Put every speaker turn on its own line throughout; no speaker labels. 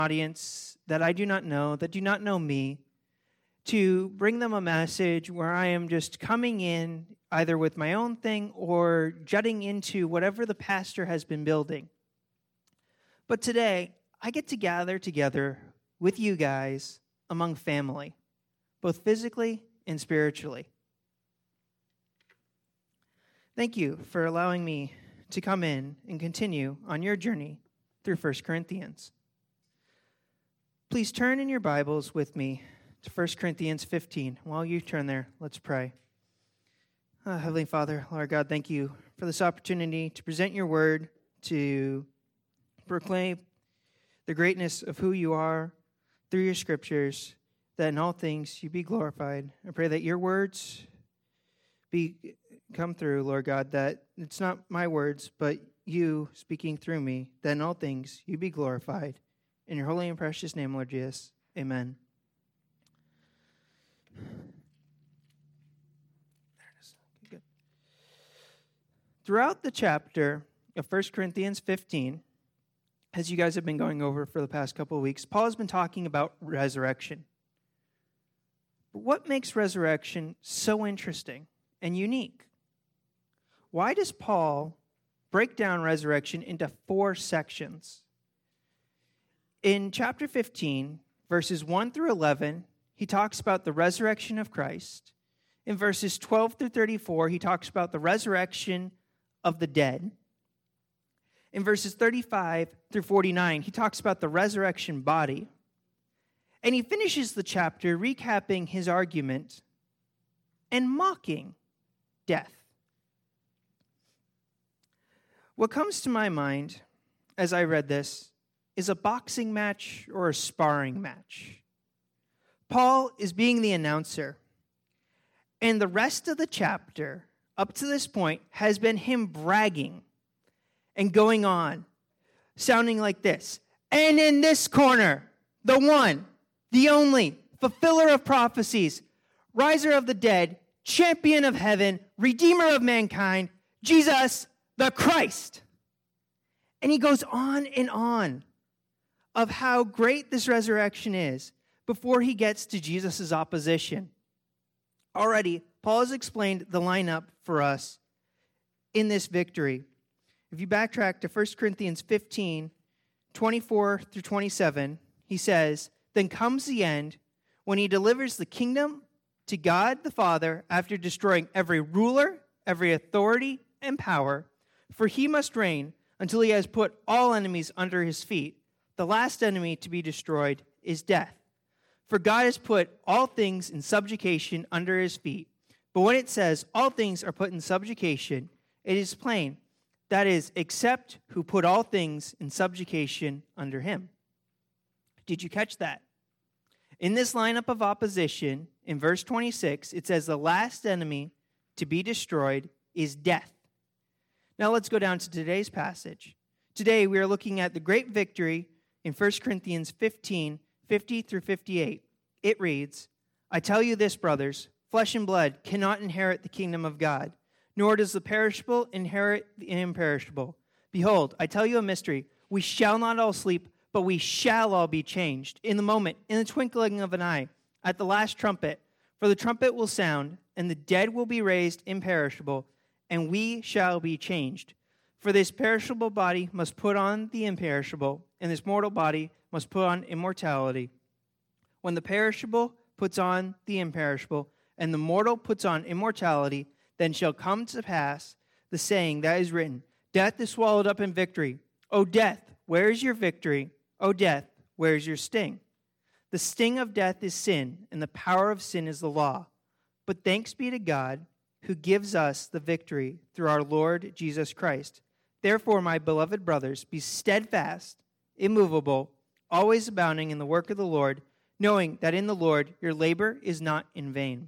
audience that I do not know, that do not know me, to bring them a message where I am just coming in either with my own thing or jutting into whatever the pastor has been building. But today, I get to gather together with you guys among family, both physically and spiritually. Thank you for allowing me to come in and continue on your journey through 1 Corinthians. Please turn in your Bibles with me to 1 Corinthians 15. While you turn there, let's pray. Heavenly Father, Lord God, thank you for this opportunity to present your word, to proclaim the greatness of who you are through your scriptures, that in all things you be glorified. I pray that your words come through, Lord God, that it's not my words, but you speaking through me, that in all things you be glorified. In your holy and precious name, Lord Jesus, amen. There it is. Okay, good. Throughout the chapter of 1 Corinthians 15, as you guys have been going over for the past couple of weeks, Paul has been talking about resurrection. But what makes resurrection so interesting and unique? Why does Paul break down resurrection into 4 sections? In chapter 15, verses 1 through 11, he talks about the resurrection of Christ. In verses 12 through 34, he talks about the resurrection of the dead. In verses 35 through 49, he talks about the resurrection body. And he finishes the chapter recapping his argument and mocking death. What comes to my mind as I read this is a boxing match or a sparring match. Paul is being the announcer, and the rest of the chapter, up to this point, has been him bragging and going on, sounding like this. And in this corner, the one, the only, fulfiller of prophecies, riser of the dead, champion of heaven, redeemer of mankind, Jesus the Christ. And he goes on and on of how great this resurrection is before he gets to Jesus' opposition. Already, Paul has explained the lineup for us in this victory. If you backtrack to 1 Corinthians 15, 24 through 27, he says, "Then comes the end when he delivers the kingdom to God the Father after destroying every ruler, every authority, and power. For he must reign until he has put all enemies under his feet. The last enemy to be destroyed is death. For God has put all things in subjugation under his feet." But when it says all things are put in subjugation, it is plain, that is, except who put all things in subjugation under him. Did you catch that? In this lineup of opposition, in verse 26, it says the last enemy to be destroyed is death. Now let's go down to today's passage. Today we are looking at the great victory in 1 Corinthians 15, 50 through 58. It reads, "I tell you this, brothers, flesh and blood cannot inherit the kingdom of God, nor does the perishable inherit the imperishable. Behold, I tell you a mystery. We shall not all sleep, but we shall all be changed in the moment, in the twinkling of an eye, at the last trumpet. For the trumpet will sound, and the dead will be raised imperishable, and we shall be changed. For this perishable body must put on the imperishable, and this mortal body must put on immortality. When the perishable puts on the imperishable, and the mortal puts on immortality, then shall come to pass the saying that is written, Death is swallowed up in victory. O death, where is your victory? O death, where is your sting? The sting of death is sin, and the power of sin is the law. But thanks be to God, who gives us the victory through our Lord Jesus Christ. Therefore, my beloved brothers, be steadfast, immovable, always abounding in the work of the Lord, knowing that in the Lord your labor is not in vain."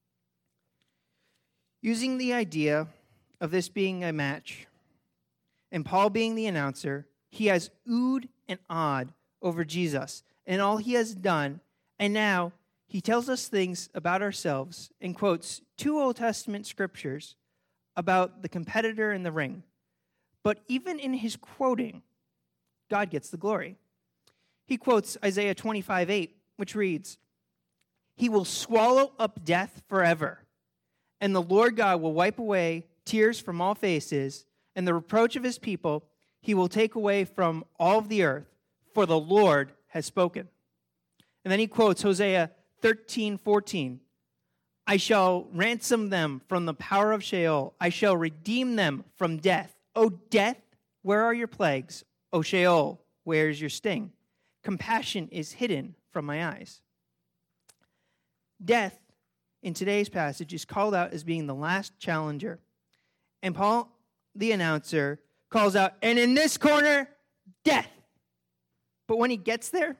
Using the idea of this being a match, and Paul being the announcer, he has oohed and awed over Jesus and all he has done, and now he tells us things about ourselves and quotes 2 Old Testament scriptures about the competitor in the ring. But even in his quoting, God gets the glory. He quotes Isaiah 25:8, which reads, "He will swallow up death forever, and the Lord God will wipe away tears from all faces, and the reproach of his people he will take away from all of the earth, for the Lord has spoken." And then he quotes Hosea 13:14, "I shall ransom them from the power of Sheol. I shall redeem them from death. O death, where are your plagues? O Sheol, where is your sting? Compassion is hidden from my eyes." Death, in today's passage, is called out as being the last challenger. And Paul, the announcer, calls out, "And in this corner, death." But when he gets there,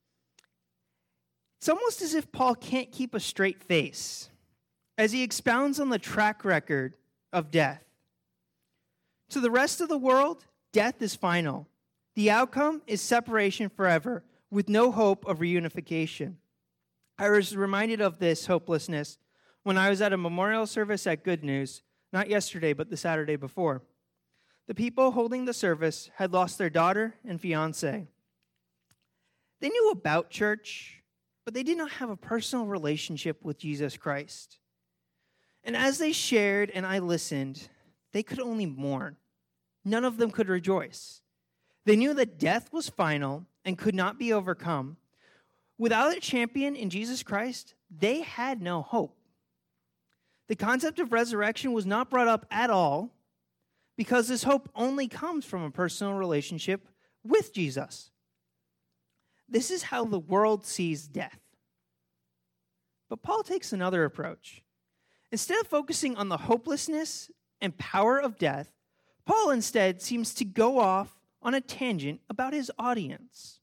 it's almost as if Paul can't keep a straight face as he expounds on the track record of death. To the rest of the world, death is final. The outcome is separation forever, with no hope of reunification. I was reminded of this hopelessness when I was at a memorial service at Good News, not yesterday, but the Saturday before. The people holding the service had lost their daughter and fiancé. They knew about church, but they did not have a personal relationship with Jesus Christ. And as they shared and I listened, they could only mourn. None of them could rejoice. They knew that death was final and could not be overcome. Without a champion in Jesus Christ, they had no hope. The concept of resurrection was not brought up at all because this hope only comes from a personal relationship with Jesus. This is how the world sees death. But Paul takes another approach. Instead of focusing on the hopelessness and power of death, Paul instead seems to go off on a tangent about his audience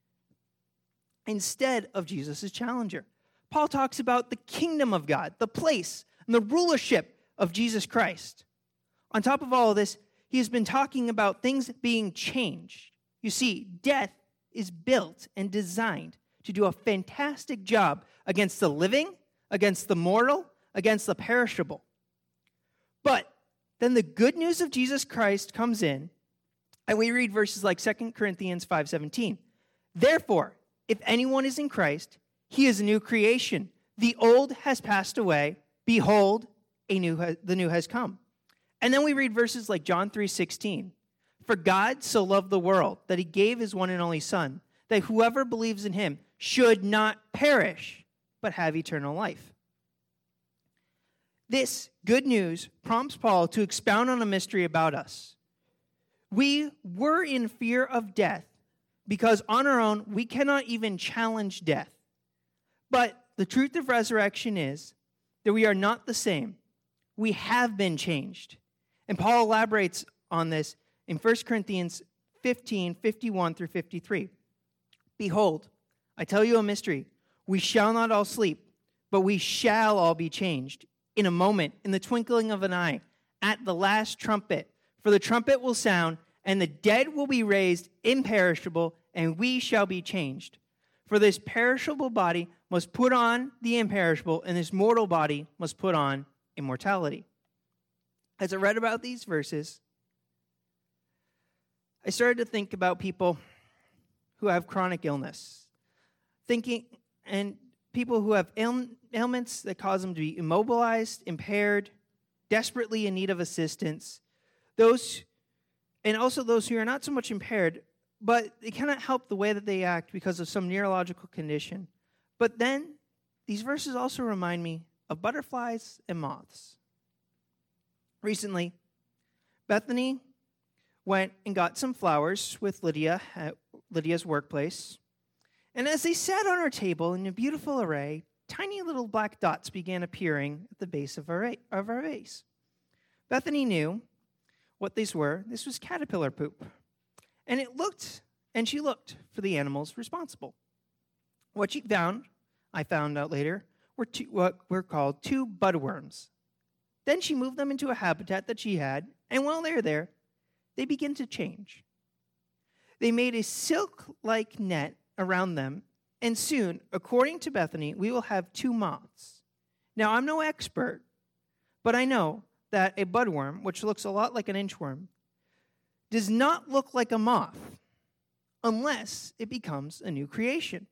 instead of Jesus' challenger. Paul talks about the kingdom of God, the place and the rulership of Jesus Christ. On top of all of this, he has been talking about things being changed. You see, death is built and designed to do a fantastic job against the living, against the mortal, against the perishable. But then the good news of Jesus Christ comes in, and we read verses like 2 Corinthians 5:17. "Therefore, if anyone is in Christ, he is a new creation. The old has passed away. Behold, the new has come." And then we read verses like John 3:16. "For God so loved the world that he gave his one and only Son, that whoever believes in him should not perish, but have eternal life." This good news prompts Paul to expound on a mystery about us. We were in fear of death because on our own we cannot even challenge death. But the truth of resurrection is that we are not the same. We have been changed. And Paul elaborates on this in 1 Corinthians 15:51 through 53. "Behold, I tell you a mystery. We shall not all sleep, but we shall all be changed in a moment, in the twinkling of an eye, at the last trumpet. For the trumpet will sound, and the dead will be raised imperishable, and we shall be changed. For this perishable body must put on the imperishable, and this mortal body must put on immortality." As I read about these verses, I started to think about people who have chronic illness, and people who have ailments that cause them to be immobilized, impaired, desperately in need of assistance. And also those who are not so much impaired, but they cannot help the way that they act because of some neurological condition. But then, these verses also remind me of butterflies and moths. Recently, Bethany went and got some flowers with Lydia at Lydia's workplace. And as they sat on our table in a beautiful array, tiny little black dots began appearing at the base of our vase. Bethany knew what these were. This was caterpillar poop. And she looked for the animals responsible. What she found, I found out later, were what were called 2 budworms. Then she moved them into a habitat that she had, and while they were there, they began to change. They made a silk-like net around them, and soon, according to Bethany, we will have 2 moths. Now, I'm no expert, but I know that a budworm, which looks a lot like an inchworm, does not look like a moth. unless it becomes a new creation.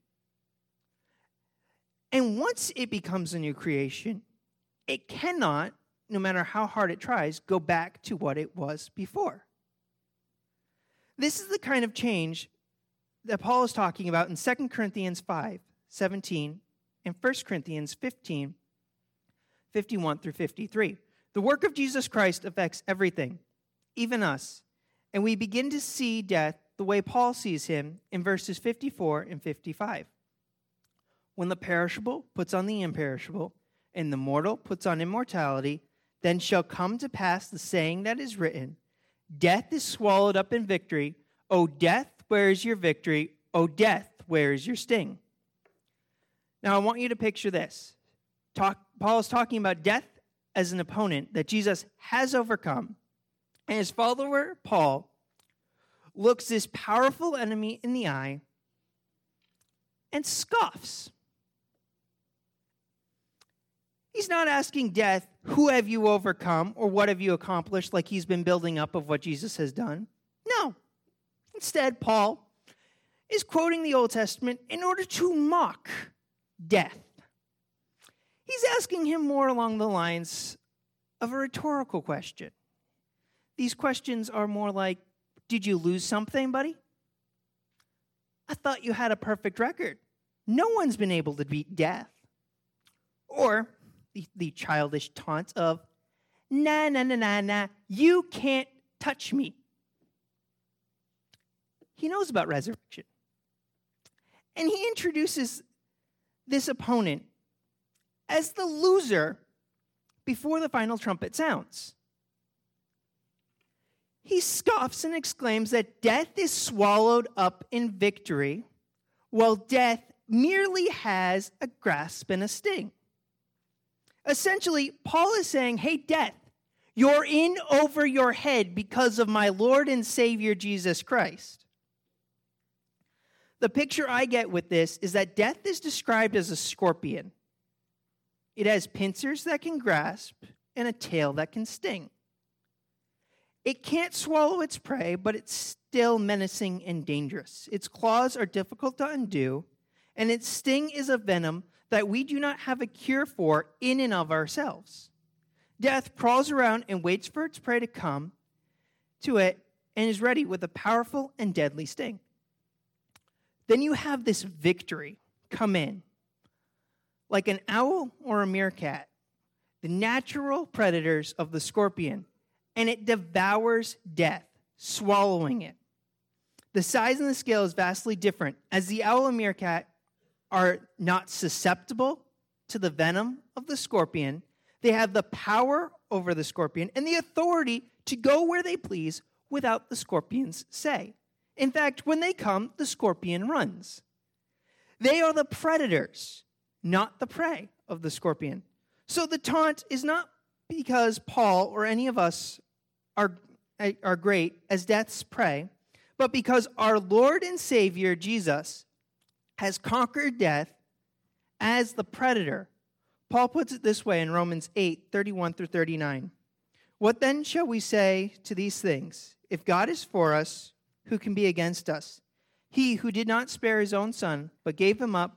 And once it becomes a new creation, it cannot, no matter how hard it tries, go back to what it was before. This is the kind of change that Paul is talking about in 2 Corinthians 5:17 and 1 Corinthians 15:51 through 53. The work of Jesus Christ affects everything, even us, and we begin to see death the way Paul sees him in verses 54 and 55. When the perishable puts on the imperishable, and the mortal puts on immortality, then shall come to pass the saying that is written, death is swallowed up in victory. O death, where is your victory? O death, where is your sting? Now I want you to picture this. Paul is talking about death as an opponent that Jesus has overcome. And his follower, Paul, looks this powerful enemy in the eye and scoffs. He's not asking death, who have you overcome or what have you accomplished, like he's been building up of what Jesus has done. No. Instead, Paul is quoting the Old Testament in order to mock death. He's asking him more along the lines of a rhetorical question. These questions are more like, did you lose something, buddy? I thought you had a perfect record. No one's been able to beat death. Or the childish taunt of, nah, you can't touch me. He knows about resurrection. And he introduces this opponent as the loser before the final trumpet sounds. He scoffs and exclaims that death is swallowed up in victory, while death merely has a grasp and a sting. Essentially, Paul is saying, hey, death, you're in over your head because of my Lord and Savior, Jesus Christ. The picture I get with this is that death is described as a scorpion. It has pincers that can grasp and a tail that can sting. It can't swallow its prey, but it's still menacing and dangerous. Its claws are difficult to undo, and its sting is a venom that we do not have a cure for in and of ourselves. Death crawls around and waits for its prey to come to it and is ready with a powerful and deadly sting. Then you have this victory come in. Like an owl or a meerkat, the natural predators of the scorpion, and it devours death, swallowing it. The size and the scale is vastly different, as the owl and meerkat are not susceptible to the venom of the scorpion. They have the power over the scorpion and the authority to go where they please without the scorpion's say. In fact, when they come, the scorpion runs. They are the predators, not the prey of the scorpion. So the taunt is not because Paul or any of us are great as death's prey, but because our Lord and Savior, Jesus, has conquered death as the predator. Paul puts it this way in Romans 8:31 through 39. What then shall we say to these things? If God is for us, who can be against us? He who did not spare his own son, but gave him up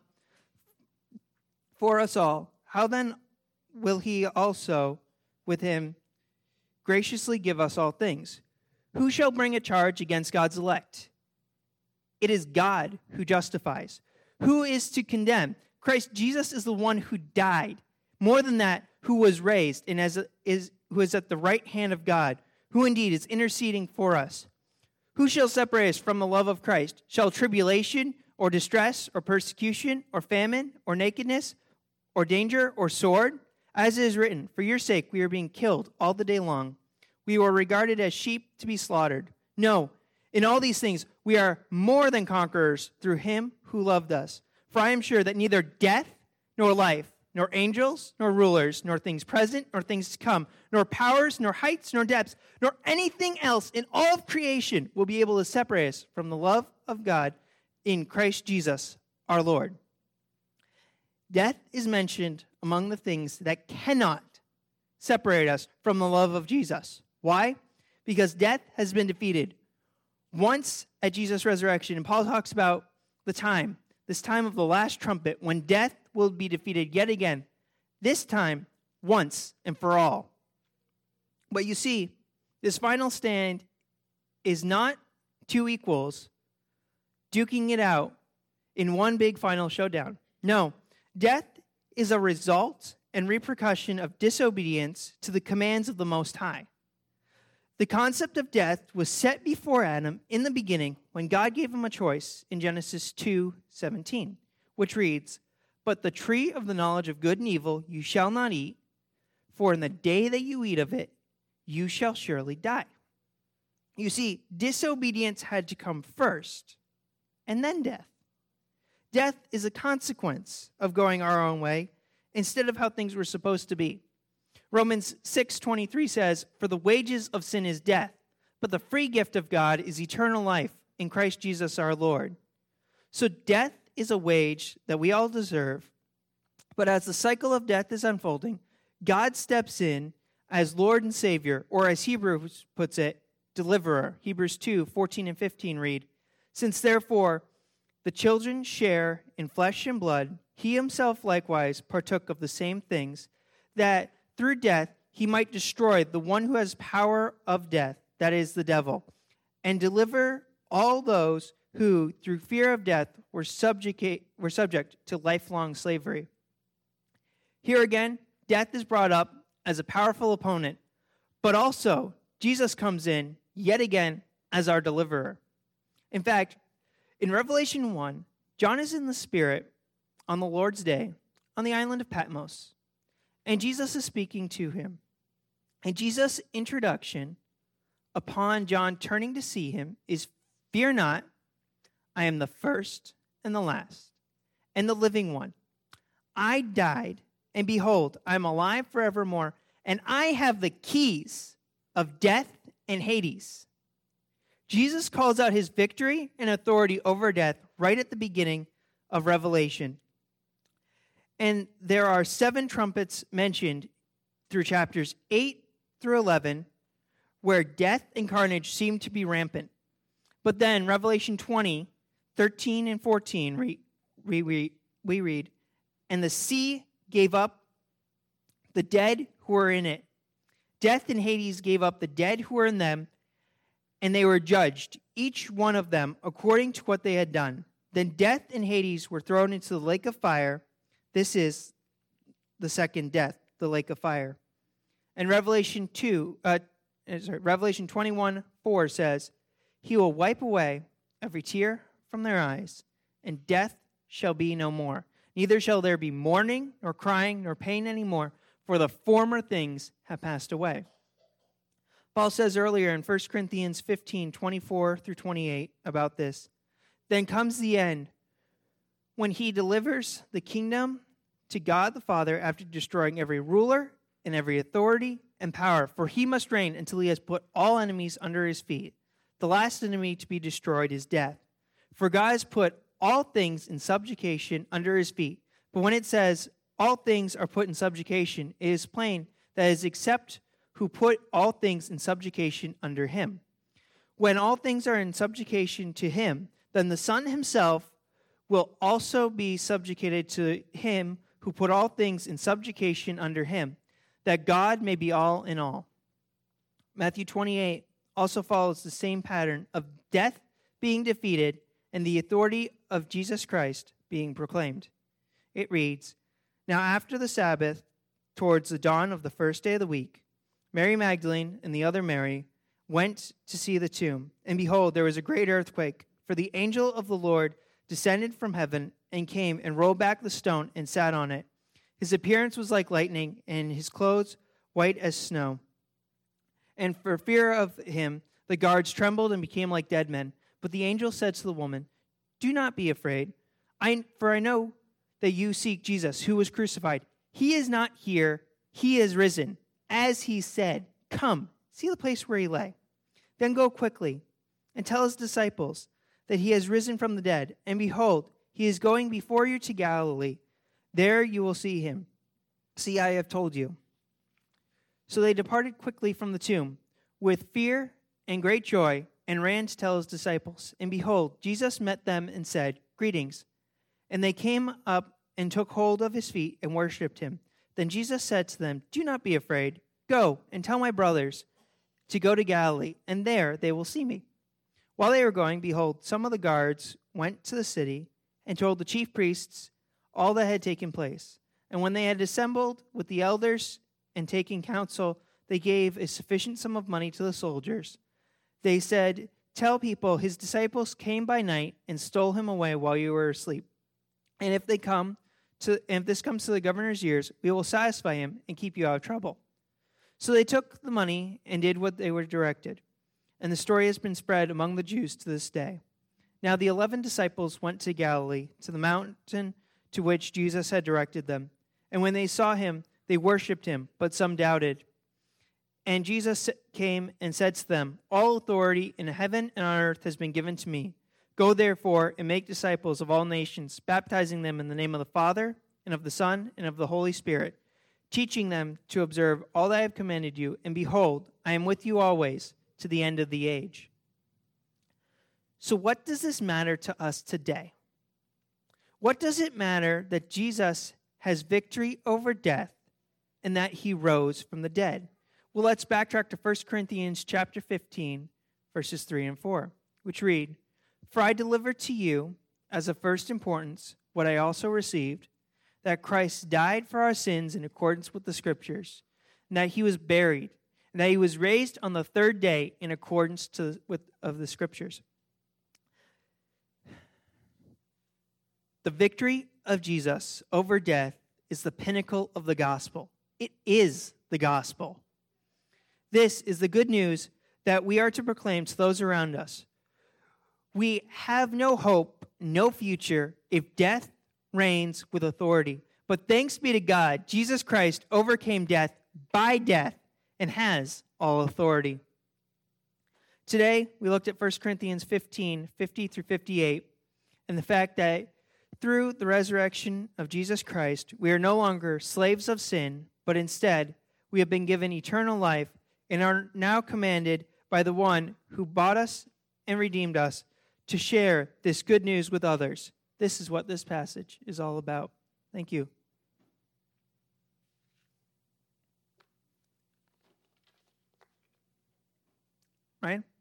for us all, how then will he also with him graciously give us all things? Who shall bring a charge against God's elect? It is God who justifies. Who is to condemn? Christ Jesus is the one who died. More than that, who was raised and who is at the right hand of God, who indeed is interceding for us. Who shall separate us from the love of Christ? Shall tribulation or distress or persecution or famine or nakedness or danger or sword? As it is written, for your sake we are being killed all the day long. We were regarded as sheep to be slaughtered. No, in all these things we are more than conquerors through him who loved us. For I am sure that neither death nor life, nor angels, nor rulers, nor things present, nor things to come, nor powers, nor heights, nor depths, nor anything else in all of creation will be able to separate us from the love of God in Christ Jesus our Lord. Death is mentioned among the things that cannot separate us from the love of Jesus. Why? Because death has been defeated once at Jesus' resurrection. And Paul talks about this time of the last trumpet, when death will be defeated yet again, this time, once and for all. But you see, this final stand is not two equals duking it out in one big final showdown. No, death is a result and repercussion of disobedience to the commands of the Most High. The concept of death was set before Adam in the beginning when God gave him a choice in Genesis 2:17, which reads, "But the tree of the knowledge of good and evil you shall not eat, for in the day that you eat of it, you shall surely die." You see, disobedience had to come first, and then death. Death is a consequence of going our own way instead of how things were supposed to be. Romans 6:23 says, "For the wages of sin is death, but the free gift of God is eternal life in Christ Jesus our Lord." So death is a wage that we all deserve, but as the cycle of death is unfolding, God steps in as Lord and Savior, or as Hebrews puts it, deliverer. Hebrews 2:14 and 15 read, "Since therefore the children share in flesh and blood, he himself likewise partook of the same things, that through death he might destroy the one who has power of death, that is, the devil, and deliver all those who, through fear of death, were subject to lifelong slavery." Here again, death is brought up as a powerful opponent, but also Jesus comes in yet again as our deliverer. In fact, in Revelation 1, John is in the Spirit on the Lord's day on the island of Patmos, and Jesus is speaking to him. And Jesus' introduction upon John turning to see him is, "Fear not, I am the first and the last, and the living one. I died, and behold, I am alive forevermore, and I have the keys of death and Hades." Jesus calls out his victory and authority over death right at the beginning of Revelation. And there are 7 trumpets mentioned through chapters 8 through 11, where death and carnage seem to be rampant. But then Revelation 20:13 and 14, we read, "And the sea gave up the dead who were in it. Death and Hades gave up the dead who were in them, and they were judged, each one of them according to what they had done. Then death and Hades were thrown into the lake of fire. This is the second death, the lake of fire." And Revelation 21:4 says, "He will wipe away every tear from their eyes, and death shall be no more. Neither shall there be mourning, nor crying, nor pain anymore, for the former things have passed away." Paul says earlier in 1 Corinthians 15:24 through 28 about this, "Then comes the end, when he delivers the kingdom to God the Father after destroying every ruler and every authority and power, for he must reign until he has put all enemies under his feet. The last enemy to be destroyed is death. For God has put all things in subjugation under his feet." But when it says all things are put in subjugation, it is plain that it is except who put all things in subjugation under him. When all things are in subjugation to him, then the Son himself will also be subjugated to him who put all things in subjugation under him, that God may be all in all. Matthew 28 also follows the same pattern of death being defeated and the authority of Jesus Christ being proclaimed. It reads, "Now after the Sabbath, towards the dawn of the first day of the week, Mary Magdalene and the other Mary went to see the tomb. And behold, there was a great earthquake, for the angel of the Lord descended from heaven and came and rolled back the stone and sat on it. His appearance was like lightning, and his clothes white as snow. And for fear of him, the guards trembled and became like dead men. But the angel said to the woman, 'Do not be afraid, for I know that you seek Jesus, who was crucified. He is not here, he is risen, as he said. Come, see the place where he lay. Then go quickly and tell his disciples that he has risen from the dead. And behold, he is going before you to Galilee. There you will see him. See, I have told you.' So they departed quickly from the tomb with fear and great joy and ran to tell his disciples. And behold, Jesus met them and said, "Greetings." And they came up and took hold of his feet and worshipped him. Then Jesus said to them, "Do not be afraid. Go and tell my brothers to go to Galilee, and there they will see me." While they were going, behold, some of the guards went to the city and told the chief priests all that had taken place. And when they had assembled with the elders and taken counsel, they gave a sufficient sum of money to the soldiers. They said, "Tell people his disciples came by night and stole him away while you were asleep. And if this comes to the governor's ears, we will satisfy him and keep you out of trouble." So they took the money and did what they were directed. And the story has been spread among the Jews to this day. Now the 11 disciples went to Galilee, to the mountain to which Jesus had directed them. And when they saw him, they worshipped him, but some doubted. And Jesus came and said to them, "All authority in heaven and on earth has been given to me. Go therefore and make disciples of all nations, baptizing them in the name of the Father, and of the Son, and of the Holy Spirit, teaching them to observe all that I have commanded you. And behold, I am with you always to the end of the age." So what does this matter to us today? What does it matter that Jesus has victory over death and that he rose from the dead? Well, let's backtrack to 1 Corinthians chapter 15, verses 3 and 4, which read, "For I delivered to you as of first importance what I also received, that Christ died for our sins in accordance with the Scriptures, and that he was buried, and that he was raised on the third day in accordance with the Scriptures." The victory of Jesus over death is the pinnacle of the gospel. It is the gospel. This is the good news that we are to proclaim to those around us. We have no hope, no future, if death reigns with authority. But thanks be to God, Jesus Christ overcame death by death and has all authority. Today, we looked at 1 Corinthians 15, 50 through 58, and the fact that through the resurrection of Jesus Christ, we are no longer slaves of sin, but instead, we have been given eternal life and are now commanded by the one who bought us and redeemed us to share this good news with others. This is what this passage is all about. Thank you. Ryan?